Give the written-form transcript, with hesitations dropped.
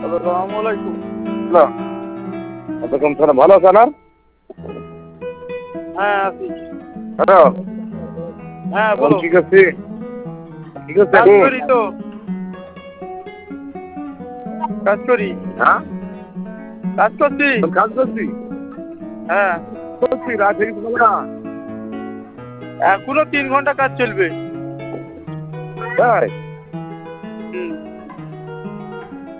আসসালামু আলাইকুম। এতক্ষণ স্যার ভালো আছেন আর? হ্যাঁ আছি। হ্যালো, হ্যাঁ এখন বলো। কি করছি? কি করছি কাজ এখন? করি তো, কাজ করি, হ্যাঁ, কাজ করছি। এখন কাজ করছি। হ্যাঁ, করছি, রাত থেকে হবে না। এখনো 3 ঘন্টা কাজ চলবে। তাই?